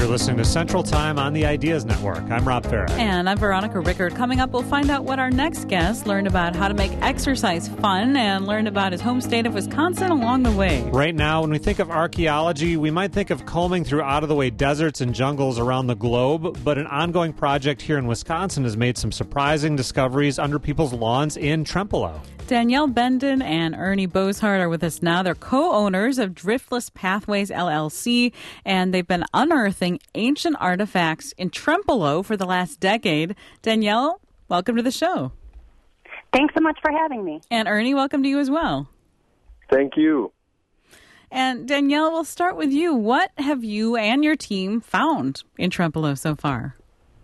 You're listening to Central Time on the Ideas Network. I'm Rob Farah. And I'm Veronica Rickard. Coming up, we'll find out what our next guest learned about how to make exercise fun and learned about his home state of Wisconsin along the way. Right now, when we think of archaeology, we might think of combing through out-of-the-way deserts and jungles around the globe, but an ongoing project here in Wisconsin has made some surprising discoveries under people's lawns in Trempealeau. Danielle Benden and Ernie Boshart are with us now. They're co-owners of Driftless Pathways, LLC, and they've been unearthing ancient artifacts in Trempealeau for the last decade. Danielle, welcome to the show. Thanks so much for having me. And Ernie, welcome to you as well. Thank you. And Danielle, we'll start with you. What have you and your team found in Trempealeau so far?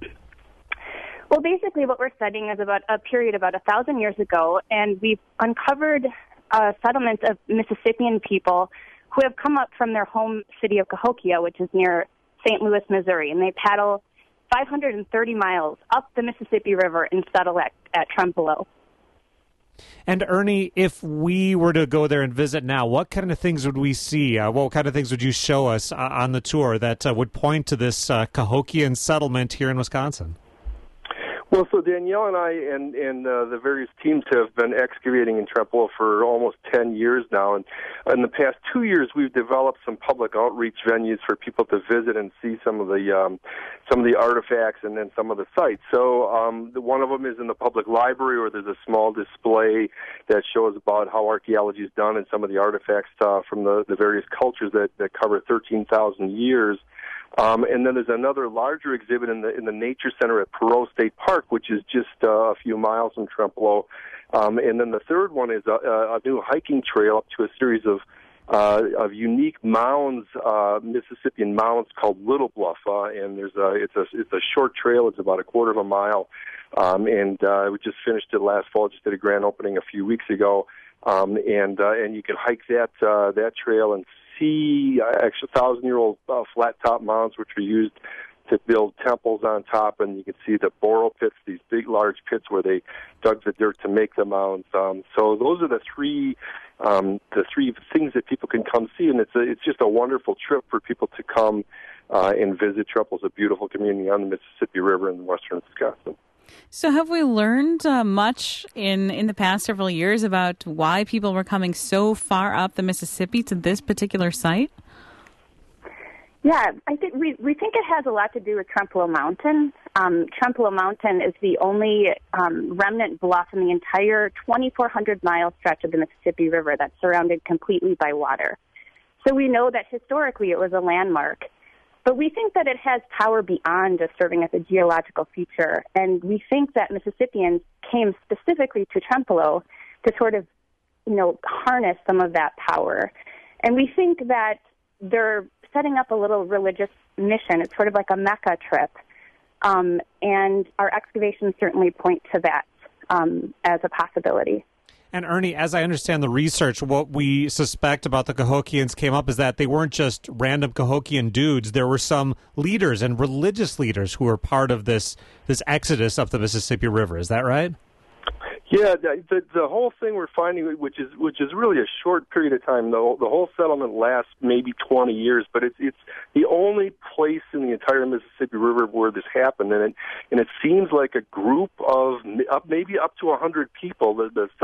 Well, basically what we're studying is about a period about 1,000 years ago, and we've uncovered a settlement of Mississippian people who have come up from their home city of Cahokia, which is near St. Louis, Missouri, and they paddle 530 miles up the Mississippi River and settle at Trempealeau. And Ernie, if we were to go there and visit now, what kind of things would we see? What kind of things would you show us on the tour that would point to this Cahokian settlement here in Wisconsin? Well, so Danielle and I and the various teams have been excavating in Trempealeau for almost 10 years now. And in the past 2 years, we've developed some public outreach venues for people to visit and see some of the artifacts and then some of the sites. So one of them is in the public library, where there's a small display that shows about how archaeology is done and some of the artifacts from the various cultures that cover 13,000 years. And then there's another larger exhibit in the Nature Center at Perot State Park, which is just a few miles from Trempealeau. And then the third one is a new hiking trail up to a series of unique mounds, Mississippian mounds called Little Bluff. And it's a short trail. It's about a quarter of a mile. And we just finished it last fall. Just did a grand opening a few weeks ago. And you can hike that trail and see actually 1,000-year-old flat-top mounds, which were used to build temples on top, and you can see the Borrow pits, these big, large pits where they dug the dirt to make the mounds. So those are the three things that people can come see, and it's just a wonderful trip for people to come and visit. Trempealeau's a beautiful community on the Mississippi River in western Wisconsin. So have we learned much in the past several years about why people were coming so far up the Mississippi to this particular site? Yeah, I think we think it has a lot to do with Trempealeau Mountain. Trempealeau Mountain is the only remnant bluff in the entire 2,400-mile stretch of the Mississippi River that's surrounded completely by water. So we know that historically it was a landmark. But we think that it has power beyond just serving as a geological feature, and we think that Mississippians came specifically to Trempealeau to sort of, harness some of that power. And we think that they're setting up a little religious mission. It's sort of like a Mecca trip, and our excavations certainly point to that as a possibility. And Ernie, as I understand the research, what we suspect about the Cahokians came up is that they weren't just random Cahokian dudes. There were some leaders and religious leaders who were part of this exodus up the Mississippi River. Is that right? Yeah, the whole thing we're finding, which is really a short period of time. The whole settlement lasts maybe 20 years, but it's the only place in the entire Mississippi River where this happened, and it seems like a group of maybe up to 100 people.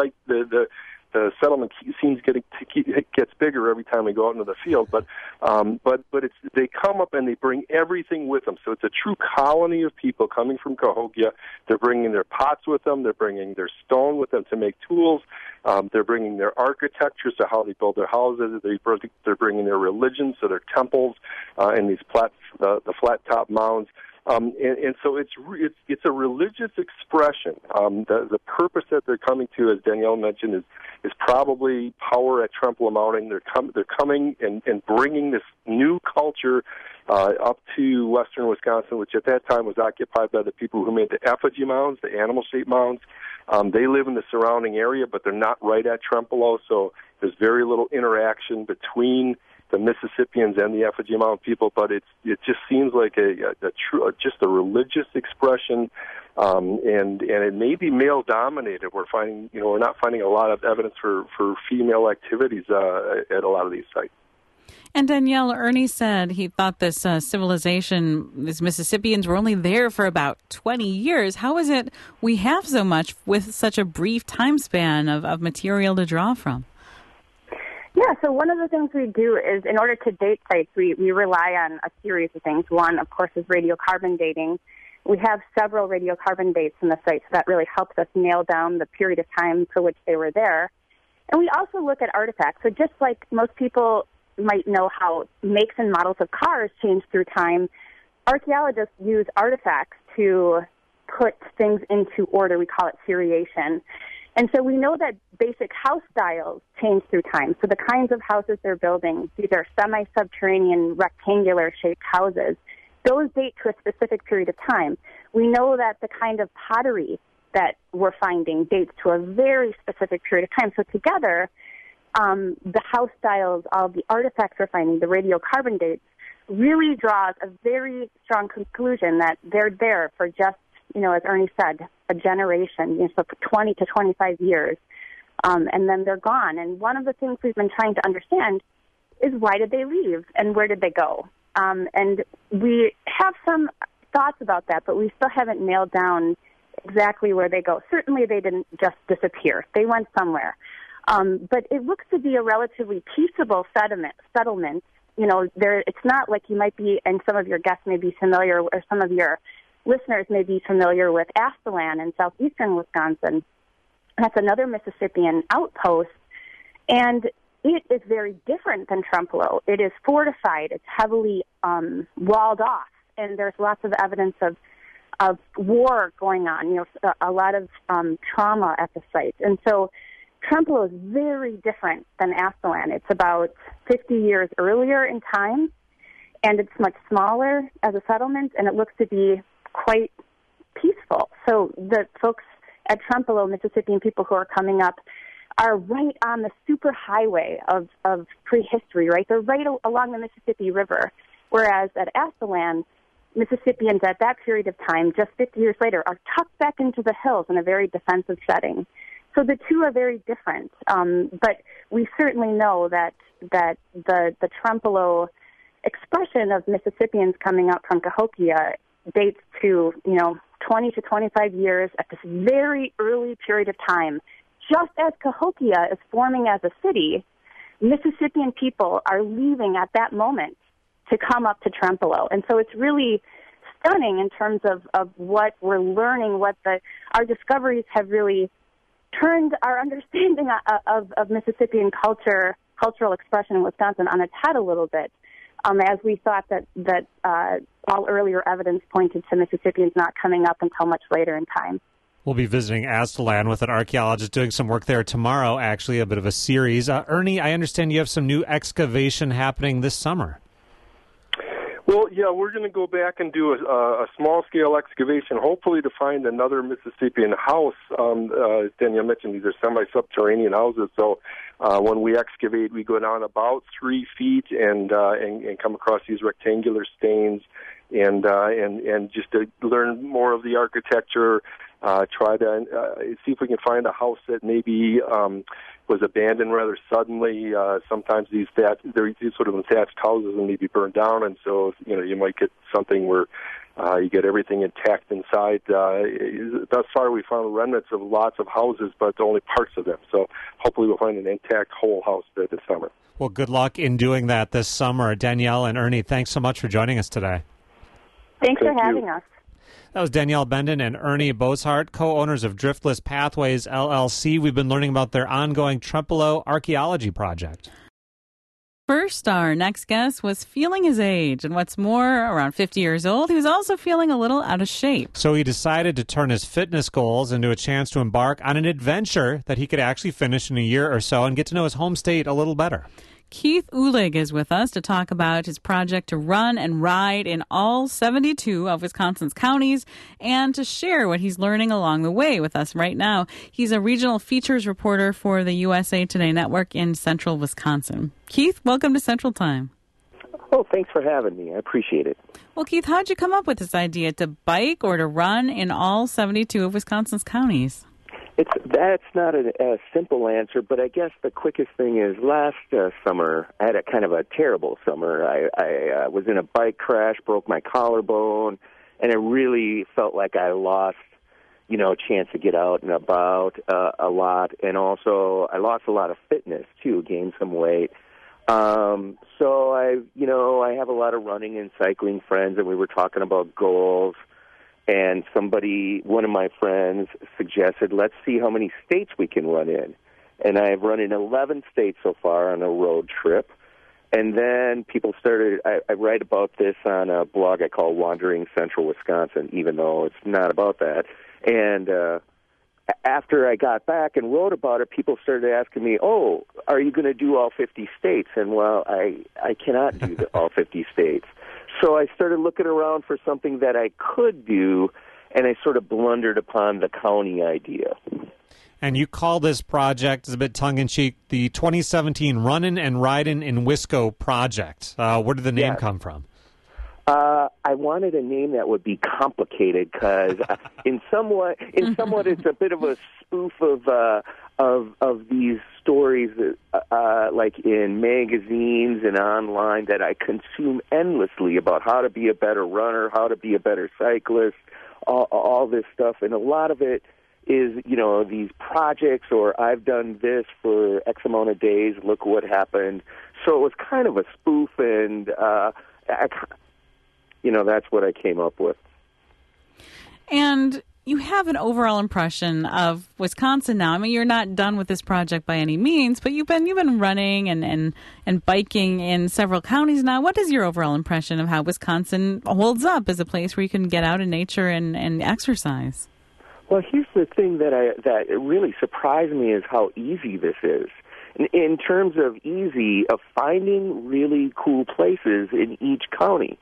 The settlement gets bigger every time we go out into the field, but they come up and they bring everything with them. So it's a true colony of people coming from Cahokia. They're bringing their pots with them. They're bringing their stone with them to make tools. They're bringing their architecture, so how they build their houses. They're bringing their religion, so their temples and these the flat top mounds. And so it's a religious expression. The purpose that they're coming to, as Danielle mentioned, is probably power at Trempealeau Mountain. They're coming and bringing this new culture up to western Wisconsin, which at that time was occupied by the people who made the effigy mounds, the animal-shaped mounds. They live in the surrounding area, but they're not right at Trempealeau, so there's very little interaction between the Mississippians and the effigy mound people, but it just seems like just a religious expression, and it may be male dominated. We're not finding a lot of evidence for female activities at a lot of these sites. And Danielle, Ernie said he thought this civilization, these Mississippians, were only there for about 20 years. How is it we have so much with such a brief time span of material to draw from? Yeah, so one of the things we do is, in order to date sites, we rely on a series of things. One, of course, is radiocarbon dating. We have several radiocarbon dates in the sites that really helps us nail down the period of time for which they were there. And we also look at artifacts. So just like most people might know how makes and models of cars change through time, archaeologists use artifacts to put things into order. We call it seriation. And so we know that basic house styles change through time. So the kinds of houses they're building, these are semi-subterranean, rectangular-shaped houses. Those date to a specific period of time. We know that the kind of pottery that we're finding dates to a very specific period of time. So together, the house styles, all the artifacts we're finding, the radiocarbon dates, really draws a very strong conclusion that they're there for just, as Ernie said, a generation, so for 20 to 25 years, and then they're gone. And one of the things we've been trying to understand is why did they leave and where did they go? And we have some thoughts about that, but we still haven't nailed down exactly where they go. Certainly they didn't just disappear. They went somewhere. But it looks to be a relatively peaceable settlement. It's not like you might be, and some of your guests may be familiar, or some of your listeners may be familiar with Aztalan in southeastern Wisconsin. That's another Mississippian outpost, and it is very different than Trempealeau. It is fortified. It's heavily walled off, and there's lots of evidence of war going on, a lot of trauma at the site. And so Trempealeau is very different than Aztalan. It's about 50 years earlier in time, and it's much smaller as a settlement, and it looks to be quite peaceful. So the folks at Trempealeau, Mississippian people who are coming up, are right on the super highway of prehistory, right? They're right along the Mississippi River, whereas at Aztalan, Mississippians at that period of time, just 50 years later, are tucked back into the hills in a very defensive setting. So the two are very different. But we certainly know that the Trempealeau expression of Mississippians coming up from Cahokia dates to, 20 to 25 years at this very early period of time. Just as Cahokia is forming as a city, Mississippian people are leaving at that moment to come up to Trempealeau. And so it's really stunning in terms of what we're learning, our discoveries have really turned our understanding of Mississippian cultural expression in Wisconsin on its head a little bit, as we thought that all earlier evidence pointed to Mississippians not coming up until much later in time. We'll be visiting Aztalan with an archaeologist doing some work there tomorrow, actually, a bit of a series. Ernie, I understand you have some new excavation happening this summer. Well, yeah, we're going to go back and do a small-scale excavation, hopefully to find another Mississippian house. As Danielle mentioned, these are semi-subterranean houses, so when we excavate, we go down about 3 feet and come across these rectangular stains, and just to learn more of the architecture. Try to see if we can find a house that maybe was abandoned rather suddenly. Sometimes these sort of thatched houses and maybe burned down, and so you might get something where you get everything intact inside. Thus far, we found remnants of lots of houses, but only parts of them. So hopefully, we'll find an intact whole house there this summer. Well, good luck in doing that this summer, Danielle and Ernie. Thanks so much for joining us today. Thanks for having us. That was Danielle Benden and Ernie Boeshart, co-owners of Driftless Pathways, LLC. We've been learning about their ongoing Trempealeau archaeology project. First, our next guest was feeling his age, and what's more, around 50 years old, he was also feeling a little out of shape. So he decided to turn his fitness goals into a chance to embark on an adventure that he could actually finish in a year or so and get to know his home state a little better. Keith Uhlig is with us to talk about his project to run and ride in all 72 of Wisconsin's counties and to share what he's learning along the way with us right now. He's a regional features reporter for the USA Today Network in central Wisconsin. Keith, welcome to Central Time. Oh, thanks for having me. I appreciate it. Well, Keith, how'd you come up with this idea to bike or to run in all 72 of Wisconsin's counties? That's not a simple answer, but I guess the quickest thing is last summer I had a kind of a terrible summer. I was in a bike crash, broke my collarbone, and I really felt like I lost, a chance to get out and about a lot, and also I lost a lot of fitness too, gained some weight. So I have a lot of running and cycling friends, and we were talking about goals. And one of my friends suggested, let's see how many states we can run in. And I've run in 11 states so far on a road trip. And then people started, I write about this on a blog I call Wandering Central Wisconsin, even though it's not about that. And after I got back and wrote about it, people started asking me, oh, are you going to do all 50 states? And, well, I cannot do all 50 states. So I started looking around for something that I could do, and I sort of blundered upon the county idea. And you call this project, it's a bit tongue-in-cheek, the 2017 Runnin' and Ridin' in Wisco Project. Where did the name come from? I wanted a name that would be complicated because, in somewhat, it's a bit of a spoof of these stories that, like in magazines and online that I consume endlessly about how to be a better runner, how to be a better cyclist, all this stuff, and a lot of it is, these projects or I've done this for X amount of days, look what happened. So it was kind of a spoof, and that's what I came up with. And you have an overall impression of Wisconsin now. I mean, you're not done with this project by any means, but you've been running and biking in several counties now. What is your overall impression of how Wisconsin holds up as a place where you can get out in nature and exercise? Well, here's the thing that really surprised me is how easy this is. In terms of easy, of finding really cool places in each county.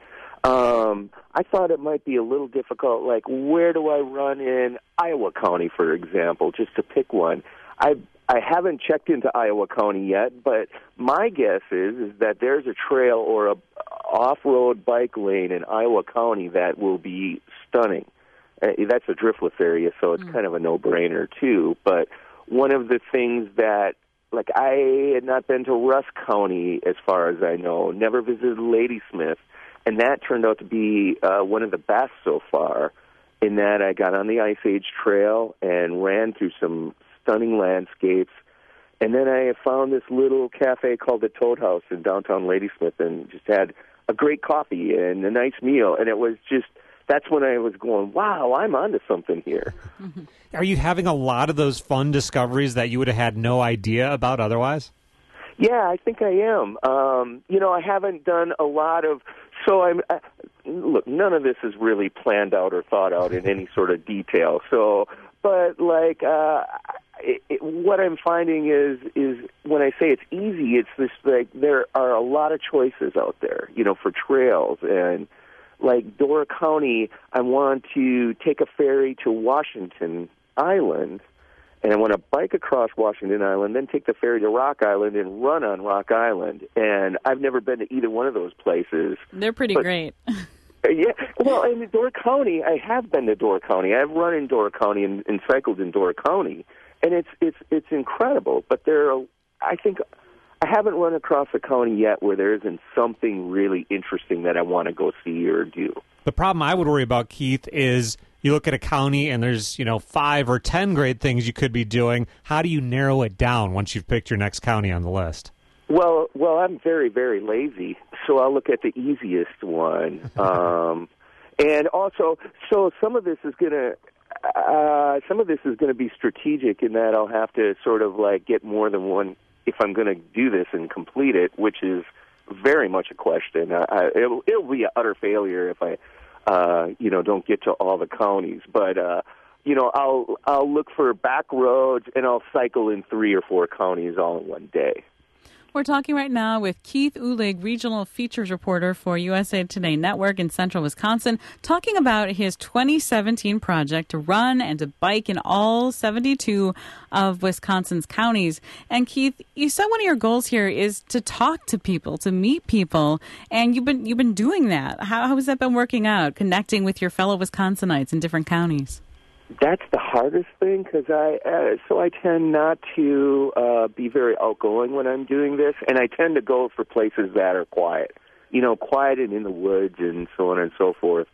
I thought it might be a little difficult, like where do I run in Iowa County, for example, just to pick one. I haven't checked into Iowa County yet, but my guess is that there's a trail or a off-road bike lane in Iowa County that will be stunning. That's a driftless area, so it's kind of a no-brainer, too. But one of the things that, like, I had not been to Rusk County, as far as I know, never visited Ladysmith, and that turned out to be one of the best so far, in that I got on the Ice Age Trail and ran through some stunning landscapes. And then I found this little cafe called the Toad House in downtown Ladysmith and just had a great coffee and a nice meal. And it was just, that's when I was going, wow, I'm onto something here. Are you having a lot of those fun discoveries that you would have had no idea about otherwise? Yeah, I think I am. I haven't done a lot of... So look, none of this is really planned out or thought out in any sort of detail. So, but like, what I'm finding is when I say it's easy, it's this, like, there are a lot of choices out there, for trails. And like Door County, I want to take a ferry to Washington Island, and I want to bike across Washington Island, then take the ferry to Rock Island and run on Rock Island. And I've never been to either one of those places. They're pretty great. Yeah, well, in Door County, I have been to Door County. I've run in Door County and cycled in Door County, and it's incredible. But I think I haven't run across a county yet where there isn't something really interesting that I want to go see or do. The problem I would worry about, Keith, is you look at a county and there's, 5 or 10 great things you could be doing. How do you narrow it down once you've picked your next county on the list? Well, I'm very, very lazy, so I'll look at the easiest one. And also, so some of this is going to be strategic in that I'll have to sort of like get more than one if I'm going to do this and complete it, which is very much a question. It'll be an utter failure if I don't get to all the counties. But, I'll look for back roads, and I'll cycle in 3 or 4 counties all in one day. We're talking right now with Keith Uhlig, regional features reporter for USA Today Network in central Wisconsin, talking about his 2017 project to run and to bike in all 72 of Wisconsin's counties. And Keith, you said one of your goals here is to talk to people, to meet people, and you've been doing that. How has that been working out, connecting with your fellow Wisconsinites in different counties? That's the hardest thing because I tend not to be very outgoing when I'm doing this, and I tend to go for places that are quiet, quiet and in the woods and so on and so forth.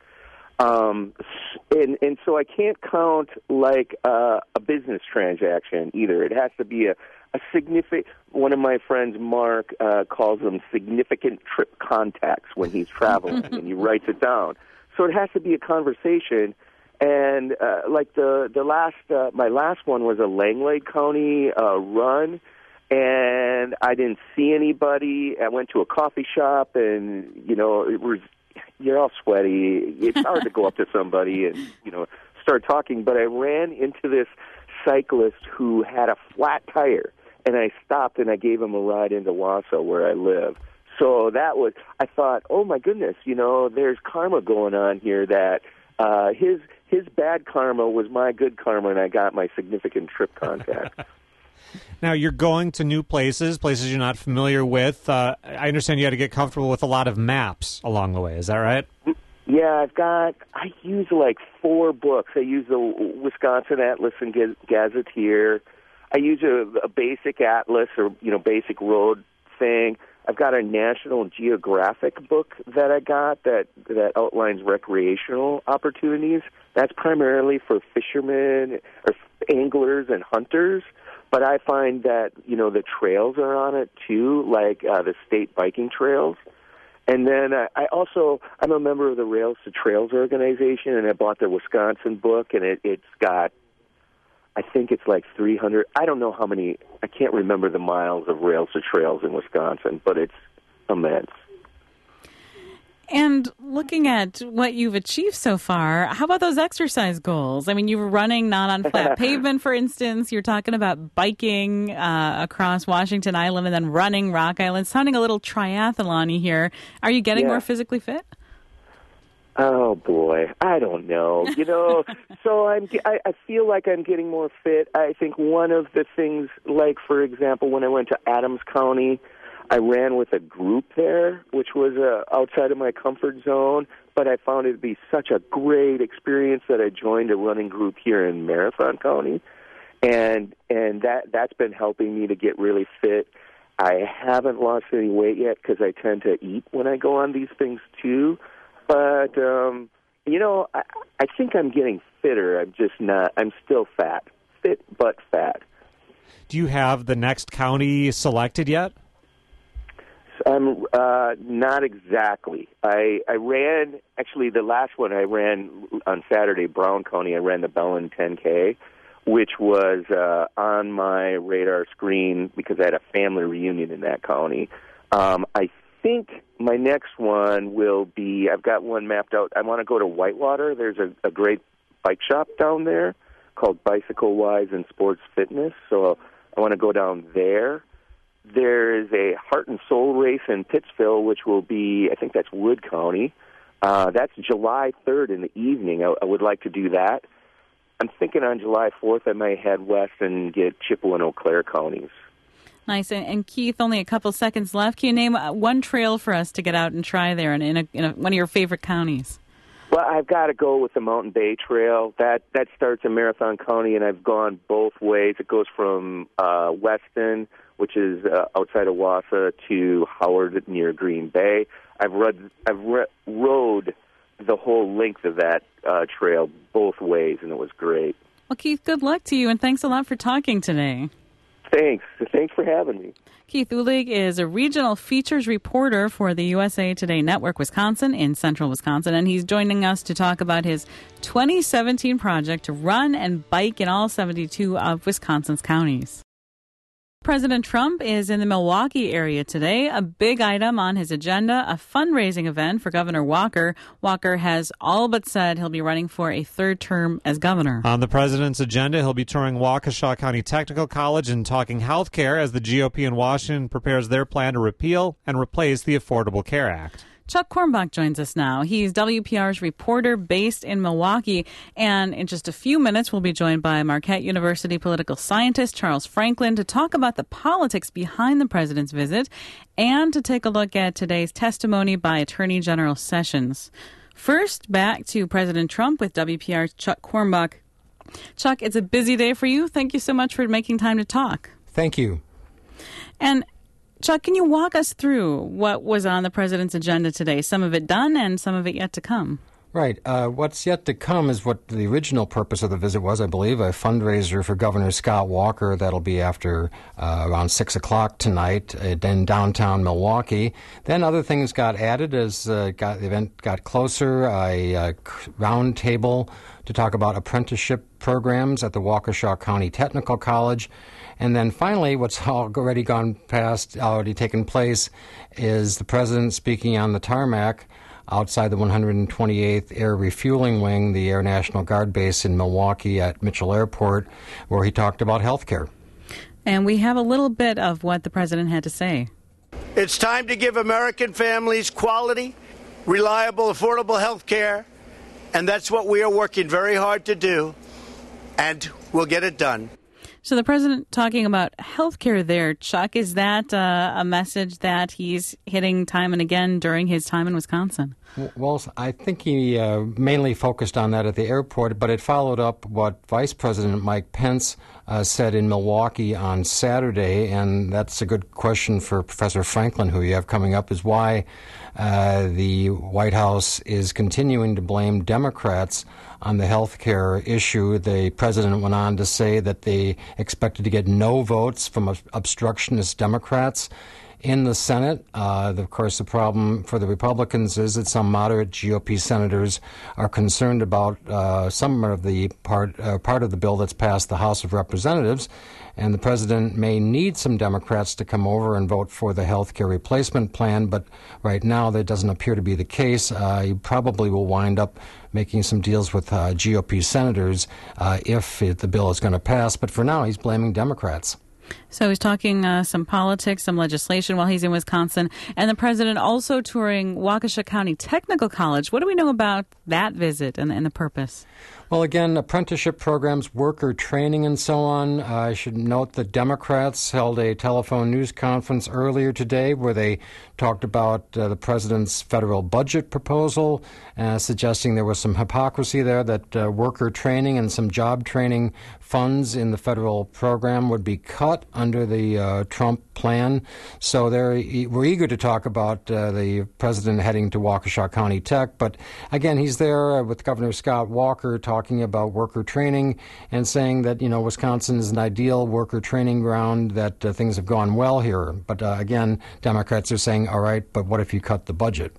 And so I can't count like a business transaction either. It has to be a significant. One of my friends, Mark, calls them significant trip contacts when he's traveling, and he writes it down. So it has to be a conversation. And like my last one was a Langley County run, and I didn't see anybody. I went to a coffee shop, and you're all sweaty. It's hard to go up to somebody and start talking. But I ran into this cyclist who had a flat tire, and I stopped and I gave him a ride into Wausau where I live. So I thought, oh my goodness, there's karma going on here that his bad karma was my good karma, and I got my significant trip contact. Now, you're going to new places you're not familiar with. I understand you had to get comfortable with a lot of maps along the way. Is that right? Yeah, I use like 4 books. I use the Wisconsin Atlas and Gazetteer. I use a basic atlas or, basic road thing. I've got a National Geographic book that I got that outlines recreational opportunities. That's primarily for fishermen or anglers and hunters. But I find that, the trails are on it too, like the state biking trails. And then I'm a member of the Rails to Trails organization, and I bought the Wisconsin book, and it's got, I think it's like 300. I don't know how many. I can't remember the miles of Rails to Trails in Wisconsin, but it's immense. And looking at what you've achieved so far, how about those exercise goals? I mean, you were running not on flat pavement, for instance. You're talking about biking across Washington Island and then running Rock Island, sounding a little triathlon-y here. Are you getting more physically fit? Oh boy, I don't know. So I feel like I'm getting more fit. I think one of the things, like for example, when I went to Adams County, I ran with a group there, which was outside of my comfort zone, but I found it to be such a great experience that I joined a running group here in Marathon County, and that's been helping me to get really fit. I haven't lost any weight yet because I tend to eat when I go on these things too. But, I think I'm getting fitter. I'm just not. I'm still fat. Fit but fat. Do you have the next county selected yet? I'm not exactly. I ran, actually, the last one I ran on Saturday, Brown County. I ran the Bellin 10K, which was on my radar screen because I had a family reunion in that county. I think my next one will be, I've got one mapped out. I want to go to Whitewater. There's a great bike shop down there called Bicycle Wise and Sports Fitness, so I want to go down there. There is a Heart and Soul race in Pittsville, which will be, I think that's Wood County. That's July 3rd in the evening. I would like to do that. I'm thinking on July 4th I might head west and get Chippewa and Eau Claire counties. Nice. And Keith, only a couple seconds left. Can you name one trail for us to get out and try there in one of your favorite counties? Well, I've got to go with the Mountain Bay Trail. That starts in Marathon County, and I've gone both ways. It goes from Weston, which is outside of Wausau, to Howard near Green Bay. I've rode the whole length of that trail both ways, and it was great. Well, Keith, good luck to you, and thanks a lot for talking today. Thanks. Thanks for having me. Keith Uhlig is a regional features reporter for the USA Today Network Wisconsin in central Wisconsin, and he's joining us to talk about his 2017 project to run and bike in all 72 of Wisconsin's counties. President Trump is in the Milwaukee area today. A big item on his agenda, a fundraising event for Governor Walker. Walker has all but said he'll be running for a third term as governor. On the president's agenda, he'll be touring Waukesha County Technical College and talking health care as the GOP in Washington prepares their plan to repeal and replace the Affordable Care Act. Chuck Quirmbach joins us now. He's WPR's reporter based in Milwaukee. And in just a few minutes, we'll be joined by Marquette University political scientist Charles Franklin to talk about the politics behind the president's visit and to take a look at today's testimony by Attorney General Sessions. First, back to President Trump with WPR's Chuck Quirmbach. Chuck, it's a busy day for you. Thank you so much for making time to talk. Thank you. And Chuck, can you walk us through what was on the president's agenda today? Some of it done and some of it yet to come. Right. What's yet to come is what the original purpose of the visit was, I believe, a fundraiser for Governor Scott Walker. That'll be after around 6 o'clock tonight in downtown Milwaukee. Then other things got added as the event got closer. A round table to talk about apprenticeship programs at the Waukesha County Technical College. And then finally, what's already taken place, is the president speaking on the tarmac outside the 128th Air Refueling Wing, the Air National Guard base in Milwaukee at Mitchell Airport, where he talked about health care. And we have a little bit of what the president had to say. It's time to give American families quality, reliable, affordable health care, and that's what we are working very hard to do, and we'll get it done. So the president talking about health care there, Chuck, is that a message that he's hitting time and again during his time in Wisconsin? Well, I think he mainly focused on that at the airport, but it followed up what Vice President Mike Pence said in Milwaukee on Saturday, and that's a good question for Professor Franklin, who you have coming up, is why the White House is continuing to blame Democrats on the health care issue. The president went on to say that they expected to get no votes from obstructionist Democrats in the Senate. Of course, the problem for the Republicans is that some moderate GOP senators are concerned about some of the part of the bill that's passed the House of Representatives, and the president may need some Democrats to come over and vote for the health care replacement plan, but right now that doesn't appear to be the case. He probably will wind up making some deals with GOP senators if the bill is going to pass, but for now he's blaming Democrats. So he's talking some politics, some legislation while he's in Wisconsin, and the president also touring Waukesha County Technical College. What do we know about that visit and the purpose? Well, again, apprenticeship programs, worker training, and so on. I should note that Democrats held a telephone news conference earlier today where they talked about the president's federal budget proposal, suggesting there was some hypocrisy there, that worker training and some job training funds in the federal program would be cut under the Trump plan. So we're eager to talk about the president heading to Waukesha County Tech, but again, he's there with Governor Scott Walker talking about worker training and saying that, Wisconsin is an ideal worker training ground, that things have gone well here. But again, Democrats are saying, all right, but what if you cut the budget?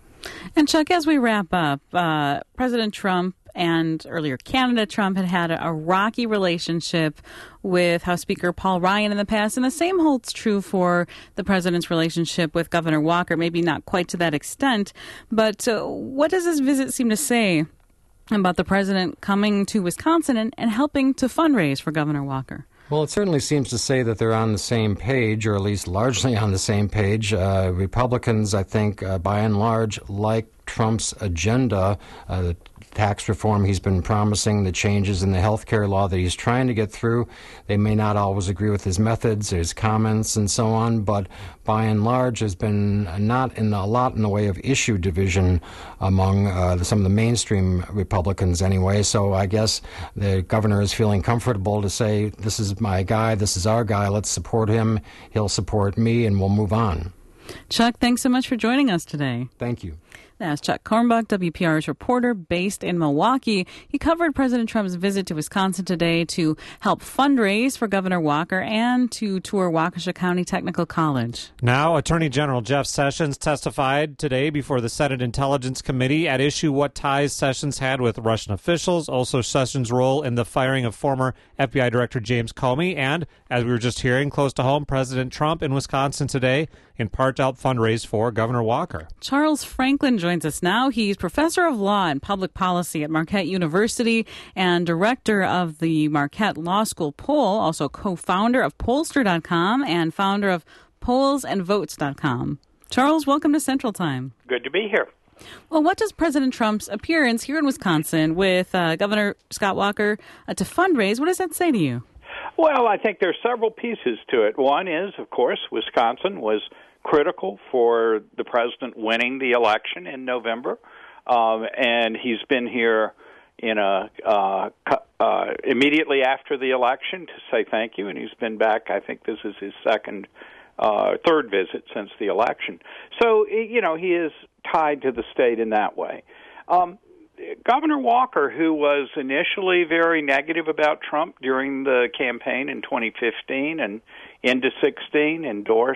And Chuck, as we wrap up, President Trump and earlier candidate Trump had a rocky relationship with House Speaker Paul Ryan in the past, and the same holds true for the president's relationship with Governor Walker, maybe not quite to that extent. But what does this visit seem to say about the president coming to Wisconsin and helping to fundraise for Governor Walker? Well, it certainly seems to say that they're on the same page, or at least largely on the same page. Republicans, I think, by and large, like Trump's agenda, the tax reform he's been promising, the changes in the health care law that he's trying to get through. They may not always agree with his methods, his comments, and so on, but by and large there's been not a lot in the way of issue division among some of the mainstream Republicans anyway. So I guess the governor is feeling comfortable to say, this is my guy, this is our guy, let's support him, he'll support me, and we'll move on. Chuck, thanks so much for joining us today. Thank you. That's Chuck Kornbach, WPR's reporter based in Milwaukee. He covered President Trump's visit to Wisconsin today to help fundraise for Governor Walker and to tour Waukesha County Technical College. Now, Attorney General Jeff Sessions testified today before the Senate Intelligence Committee at issue what ties Sessions had with Russian officials, also Sessions' role in the firing of former FBI Director James Comey, and, as we were just hearing, close to home, President Trump in Wisconsin today, in part to help fundraise for Governor Walker. Charles Franklin joins us now. He's professor of law and public policy at Marquette University and director of the Marquette Law School poll, also co-founder of Pollster.com and founder of PollsAndVotes.com. Charles, welcome to Central Time. Good to be here. Well, what does President Trump's appearance here in Wisconsin with Governor Scott Walker to fundraise, what does that say to you? Well, I think there are several pieces to it. One is, of course, Wisconsin was critical for the president winning the election in November, and he's been here, immediately after the election to say thank you, and he's been back. I think this is his third visit since the election. So, he is tied to the state in that way. Governor Walker, who was initially very negative about Trump during the campaign in 2015 and into 16, endorsed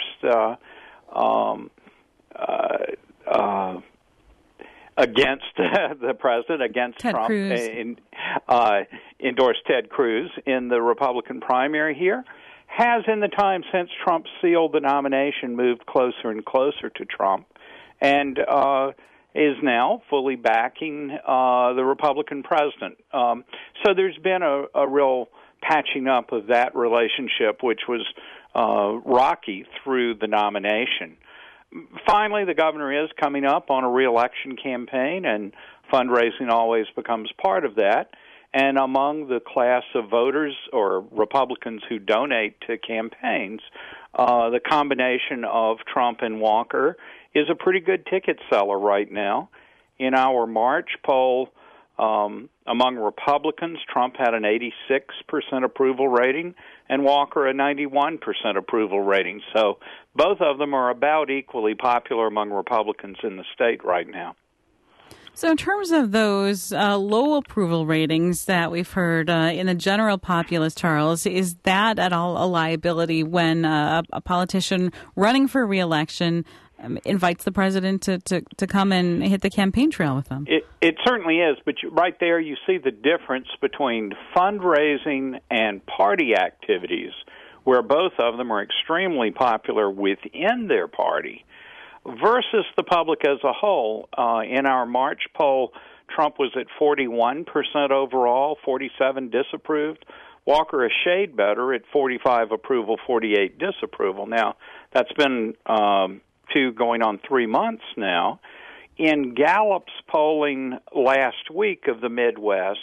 against the president, against Ted Trump, Cruz. Endorsed Ted Cruz in the Republican primary here, has in the time since Trump sealed the nomination moved closer and closer to Trump, and is now fully backing the Republican president. So there's been a real patching up of that relationship, which was rocky through the nomination. Finally, the governor is coming up on a re-election campaign, and fundraising always becomes part of that. And among the class of voters or Republicans who donate to campaigns, the combination of Trump and Walker is a pretty good ticket seller right now. In our March poll, among Republicans, Trump had an 86% approval rating and Walker a 91% approval rating. So both of them are about equally popular among Republicans in the state right now. So in terms of those low approval ratings that we've heard in the general populace, Charles, is that at all a liability when a politician running for re-election invites the president to come and hit the campaign trail with them? It certainly is, but right there you see the difference between fundraising and party activities, where both of them are extremely popular within their party, versus the public as a whole. In our March poll, Trump was at 41% overall, 47 disapproved. Walker a shade better at 45 approval, 48 disapproval. Now, that's been 2 going on 3 months now. In Gallup's polling last week of the Midwest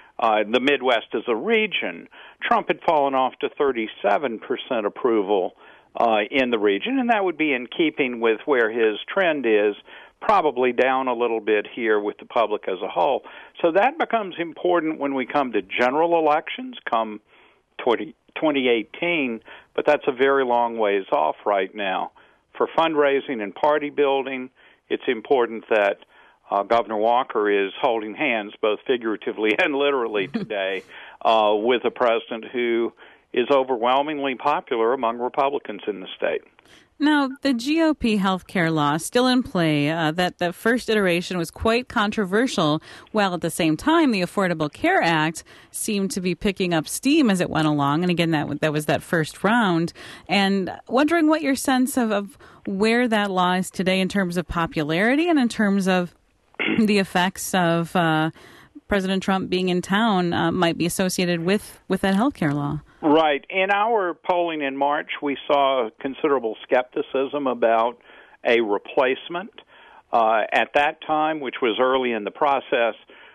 as a region, Trump had fallen off to 37% approval in the region, and that would be in keeping with where his trend is, probably down a little bit here with the public as a whole. So that becomes important when we come to general elections, come 2018, but that's a very long ways off right now. For fundraising and party building, it's important that Governor Walker is holding hands, both figuratively and literally today, with a president who is overwhelmingly popular among Republicans in the state. Now, the GOP health care law still in play, that the first iteration was quite controversial, while at the same time the Affordable Care Act seemed to be picking up steam as it went along. And again, that was that first round. And wondering what your sense of where that law is today in terms of popularity and in terms of the effects of President Trump being in town might be associated with that health care law. Right. In our polling in March, we saw considerable skepticism about a replacement. At that time, which was early in the process,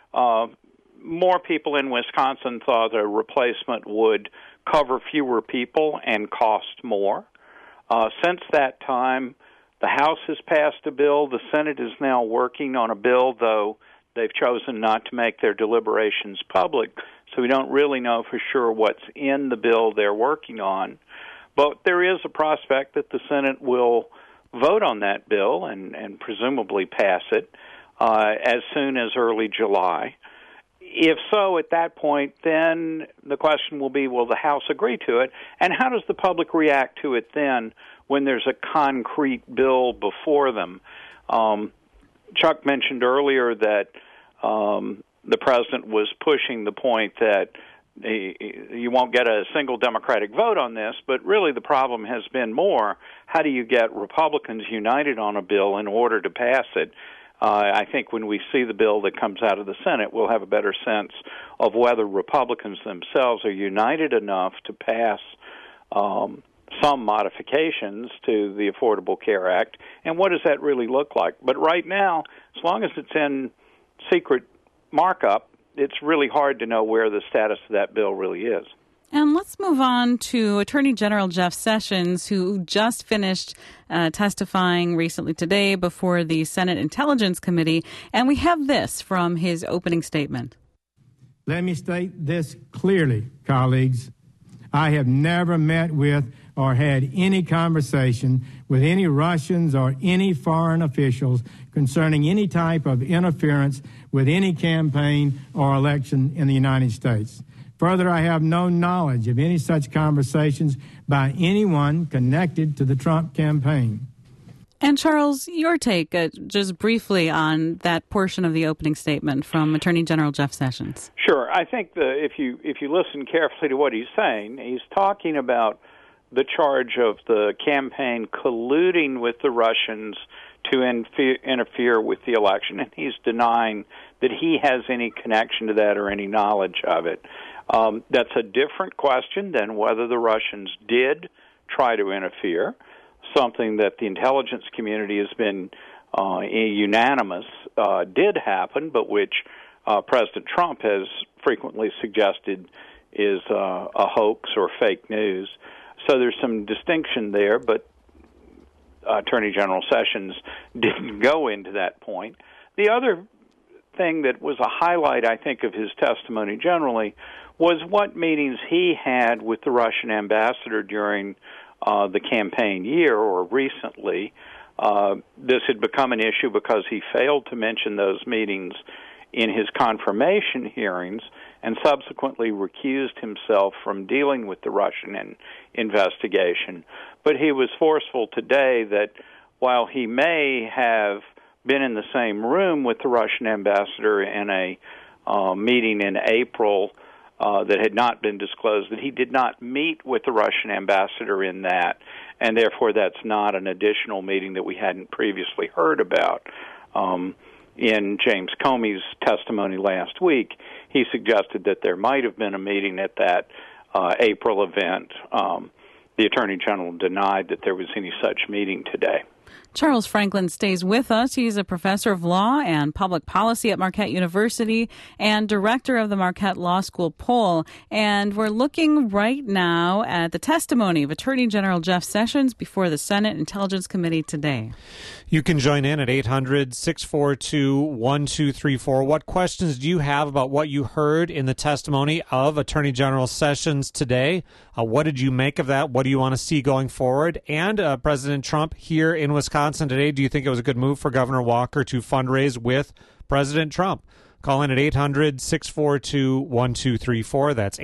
more people in Wisconsin thought a replacement would cover fewer people and cost more. Since that time, the House has passed a bill. The Senate is now working on a bill, though they've chosen not to make their deliberations public, so we don't really know for sure what's in the bill they're working on. But there is a prospect that the Senate will vote on that bill and presumably pass it as soon as early July. If so, at that point, then the question will be, will the House agree to it? And how does the public react to it then when there's a concrete bill before them? Chuck mentioned earlier that the president was pushing the point that you won't get a single Democratic vote on this, but really the problem has been more, how do you get Republicans united on a bill in order to pass it? I think when we see the bill that comes out of the Senate, we'll have a better sense of whether Republicans themselves are united enough to pass some modifications to the Affordable Care Act, and what does that really look like? But right now, as long as it's in secret markup, it's really hard to know where the status of that bill really is. And let's move on to Attorney General Jeff Sessions, who just finished testifying recently today before the Senate Intelligence Committee. And we have this from his opening statement. Let me state this clearly, colleagues. I have never met with or had any conversation with any Russians or any foreign officials concerning any type of interference with any campaign or election in the United States. Further, I have no knowledge of any such conversations by anyone connected to the Trump campaign. And Charles, your take, just briefly, on that portion of the opening statement from Attorney General Jeff Sessions. Sure. I think if you listen carefully to what he's saying, he's talking about the charge of the campaign colluding with the Russians to interfere with the election, and he's denying that he has any connection to that or any knowledge of it. That's a different question than whether the Russians did try to interfere, something that the intelligence community has been unanimous did happen, but which President Trump has frequently suggested is a hoax or fake news. So there's some distinction there, but Attorney General Sessions didn't go into that point. The other thing that was a highlight, I think, of his testimony generally was what meetings he had with the Russian ambassador during the campaign year or recently. This had become an issue because he failed to mention those meetings in his confirmation hearings and subsequently recused himself from dealing with the Russian investigation. But he was forceful today that while he may have been in the same room with the Russian ambassador in a meeting in April that had not been disclosed, that he did not meet with the Russian ambassador in that, and therefore that's not an additional meeting that we hadn't previously heard about. In James Comey's testimony last week, he suggested that there might have been a meeting at that April event. The Attorney General denied that there was any such meeting today. Charles Franklin stays with us. He's a professor of law and public policy at Marquette University and director of the Marquette Law School poll. And we're looking right now at the testimony of Attorney General Jeff Sessions before the Senate Intelligence Committee today. You can join in at 800-642-1234. What questions do you have about what you heard in the testimony of Attorney General Sessions today? What did you make of that? What do you want to see going forward? And President Trump here in Wisconsin today, do you think it was a good move for Governor Walker to fundraise with President Trump? Call in at 800-642-1234. That's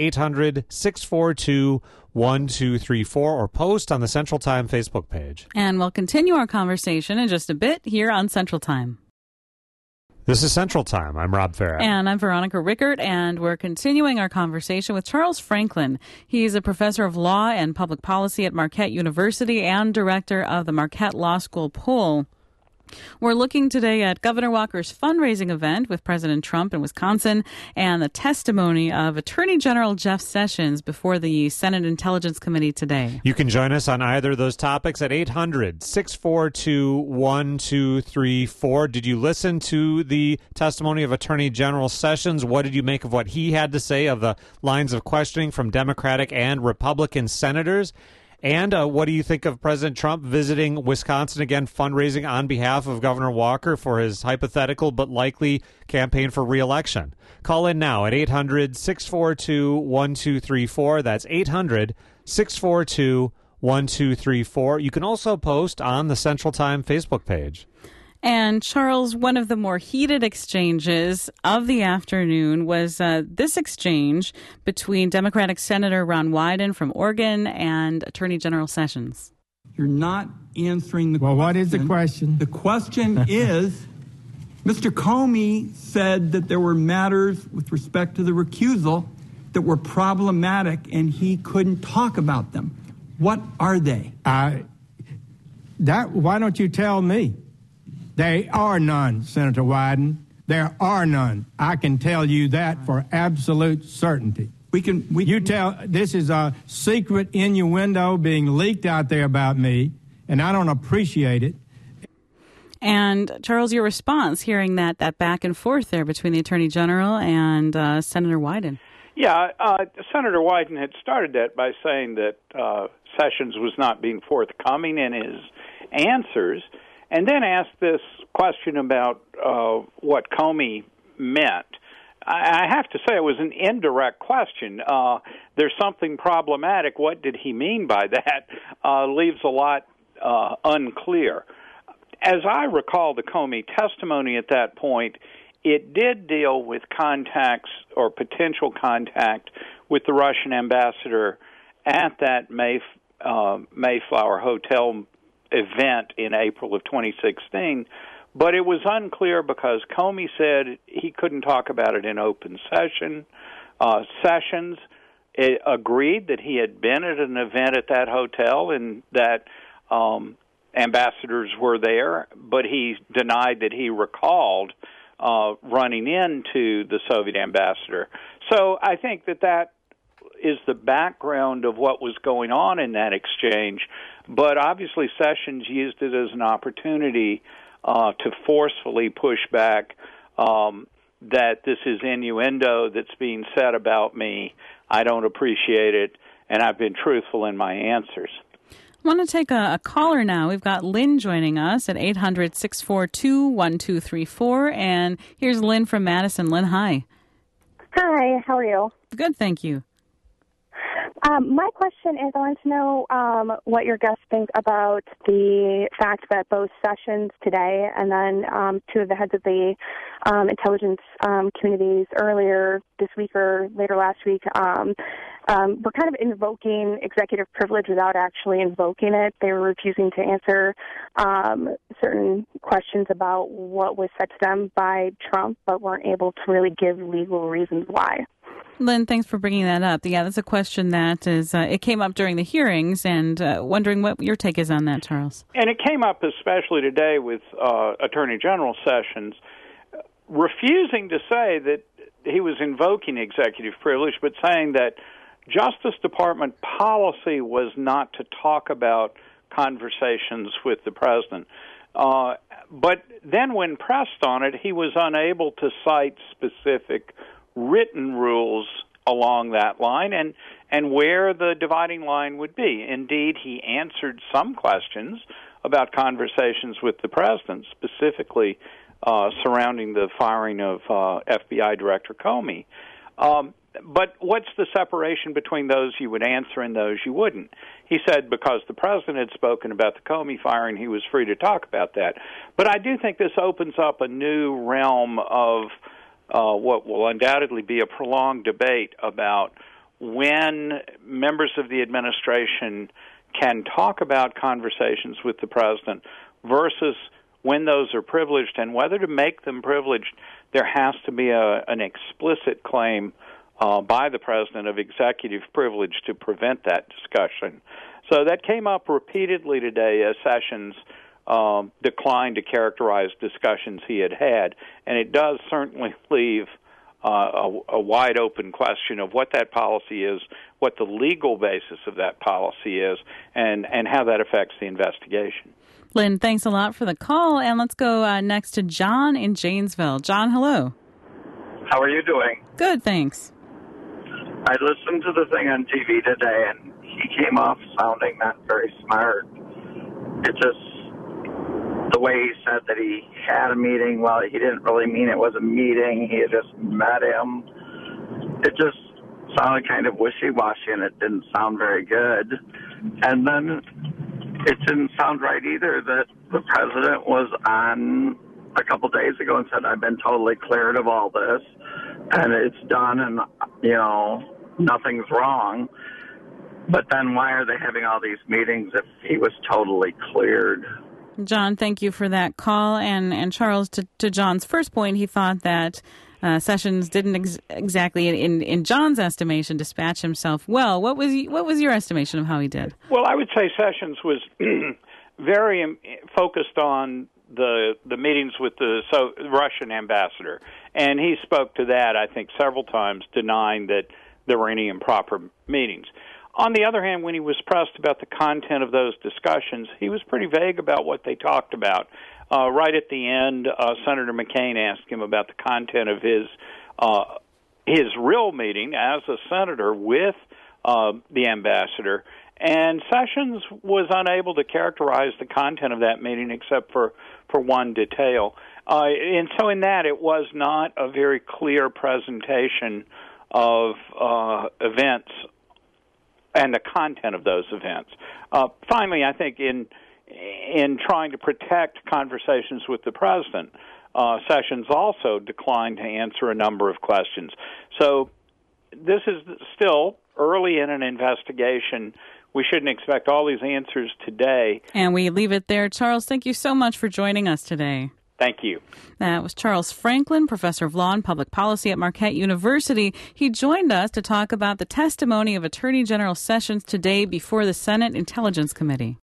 800-642-1234, or post on the Central Time Facebook page. And we'll continue our conversation in just a bit here on Central Time. This is Central Time. I'm Rob Farah. And I'm Veronica Rickert, and we're continuing our conversation with Charles Franklin. He's a professor of law and public policy at Marquette University and director of the Marquette Law School poll. We're looking today at Governor Walker's fundraising event with President Trump in Wisconsin and the testimony of Attorney General Jeff Sessions before the Senate Intelligence Committee today. You can join us on either of those topics at 800-642-1234. Did you listen to the testimony of Attorney General Sessions? What did you make of what he had to say of the lines of questioning from Democratic and Republican senators? And what do you think of President Trump visiting Wisconsin again, fundraising on behalf of Governor Walker for his hypothetical but likely campaign for re-election? Call in now at 800-642-1234. That's 800-642-1234. You can also post on the Central Time Facebook page. And Charles, one of the more heated exchanges of the afternoon was this exchange between Democratic Senator Ron Wyden from Oregon and Attorney General Sessions. You're not answering the question. Well, what is the question? The question is, Mr. Comey said that there were matters with respect to the recusal that were problematic and he couldn't talk about them. What are they? Why don't you tell me? There are none, Senator Wyden. There are none. I can tell you that for absolute certainty. This is a secret innuendo being leaked out there about me, and I don't appreciate it. And Charles, your response, hearing that back and forth there between the Attorney General and Senator Wyden. Yeah, Senator Wyden had started that by saying that Sessions was not being forthcoming in his answers, and then asked this question about what Comey meant. I have to say it was an indirect question. There's something problematic. What did he mean by that? Leaves a lot unclear. As I recall the Comey testimony at that point, it did deal with contacts or potential contact with the Russian ambassador at that Mayflower Hotel event in April of 2016, but it was unclear because Comey said he couldn't talk about it in open session. Sessions agreed that he had been at an event at that hotel and that ambassadors were there, but he denied that he recalled running into the Soviet ambassador. So I think that is the background of what was going on in that exchange, but obviously Sessions used it as an opportunity to forcefully push back that this is innuendo that's being said about me. I don't appreciate it, and I've been truthful in my answers. I want to take a caller now. We've got Lynn joining us at 800-642-1234, and here's Lynn from Madison. Lynn, hi. Hi, how are you? Good, thank you. My question is, I want to know what your guests think about the fact that both Sessions today and then two of the heads of the intelligence communities earlier this week or later last week were kind of invoking executive privilege without actually invoking it. They were refusing to answer certain questions about what was said to them by Trump, but weren't able to really give legal reasons why. Lynn, thanks for bringing that up. Yeah, that's a question that is, it came up during the hearings, and wondering what your take is on that, Charles. And it came up especially today with Attorney General Sessions refusing to say that he was invoking executive privilege, but saying that Justice Department policy was not to talk about conversations with the president. But then when pressed on it, he was unable to cite specific written rules along that line and where the dividing line would be. Indeed, he answered some questions about conversations with the president, specifically surrounding the firing of FBI Director Comey. But what's the separation between those you would answer and those you wouldn't? He said because the president had spoken about the Comey firing, he was free to talk about that. But I do think this opens up a new realm of what will undoubtedly be a prolonged debate about when members of the administration can talk about conversations with the president versus when those are privileged, and whether to make them privileged, there has to be an explicit claim by the president of executive privilege to prevent that discussion. So that came up repeatedly today as Sessions declined to characterize discussions he had, and it does certainly leave a wide open question of what that policy is, what the legal basis of that policy is, and how that affects the investigation. Lynn, thanks a lot for the call, and let's go next to John in Janesville. John, hello. How are you doing? Good, thanks. I listened to the thing on TV today, and he came off sounding not very smart. It just, the way he said that he had a meeting, well, he didn't really mean it was a meeting. He had just met him. It just sounded kind of wishy-washy, and it didn't sound very good. And then it didn't sound right either that the president was on a couple days ago and said, I've been totally cleared of all this, and it's done, and, you know, nothing's wrong. But then why are they having all these meetings if he was totally cleared? John, thank you for that call. And Charles, to John's first point, he thought that Sessions didn't exactly, in John's estimation, dispatch himself well. What was your estimation of how he did? Well, I would say Sessions was very focused on the meetings with the Russian ambassador, and he spoke to that, I think, several times, denying that there were any improper meetings. On the other hand, when he was pressed about the content of those discussions, he was pretty vague about what they talked about. Right at the end, Senator McCain asked him about the content of his real meeting as a senator with the ambassador, and Sessions was unable to characterize the content of that meeting except for one detail. And so in that, it was not a very clear presentation of events and the content of those events. Finally, I think in trying to protect conversations with the president, Sessions also declined to answer a number of questions. So this is still early in an investigation. We shouldn't expect all these answers today. And we leave it there. Charles, thank you so much for joining us today. Thank you. That was Charles Franklin, professor of law and public policy at Marquette University. He joined us to talk about the testimony of Attorney General Sessions today before the Senate Intelligence Committee.